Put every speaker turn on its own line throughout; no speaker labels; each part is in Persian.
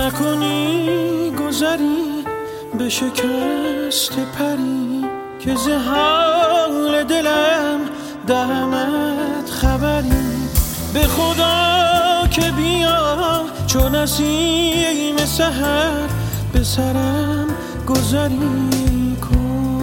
نکنی گذری به شکست پری که ز حال دلم دهمت خبری. به خدا که بیا چون نسیم سحر به سرم گذری کن.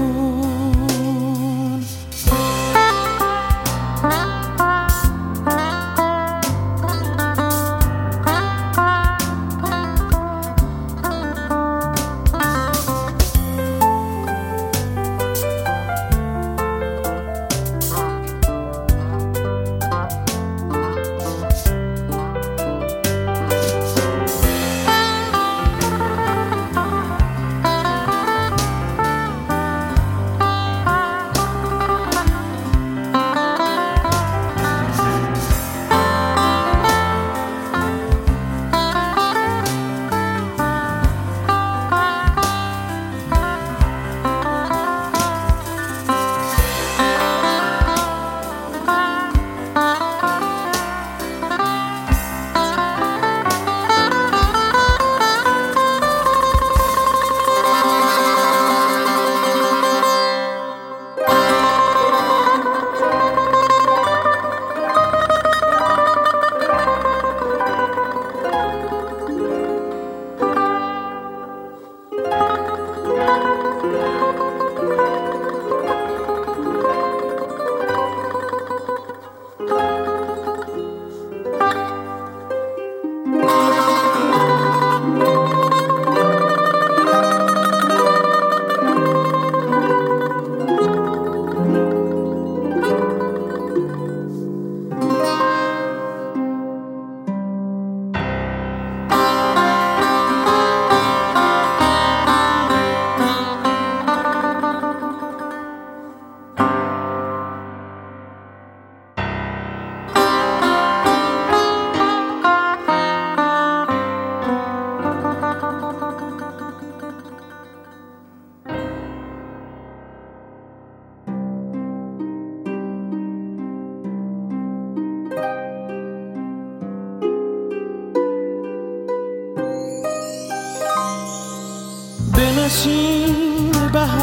نسیم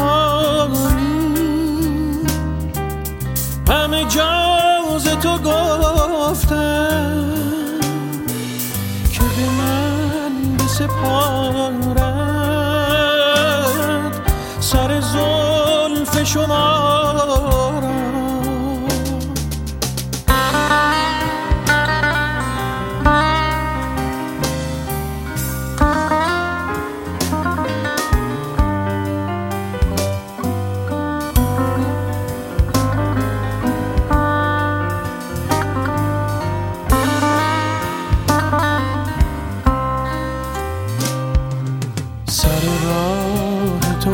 بهاری همه جاز تو گفتم که به من بسپارد سر زلف شما را. تو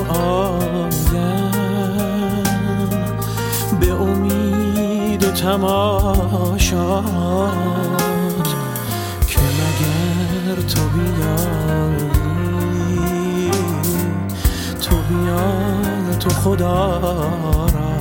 آیم به امید تماشات که مگر تو بیایی تو بیا تو خدا را.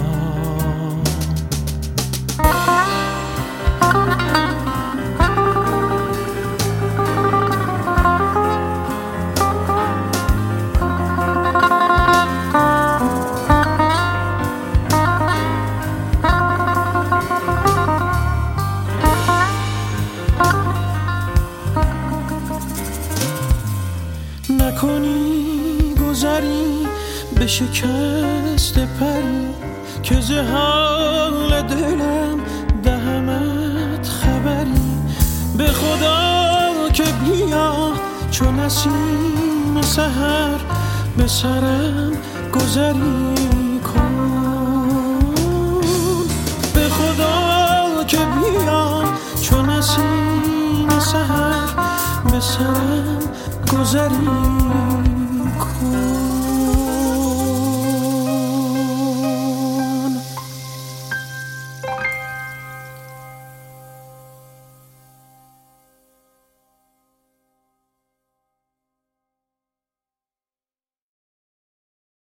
نکنی گذری به شکست پری که ز حال دلم دهمت خبری. به خدا که بیا چون نسیم سحر به سرم گذری کن. به خدا که بیا چون نسیم سحر به سرم گذری کن.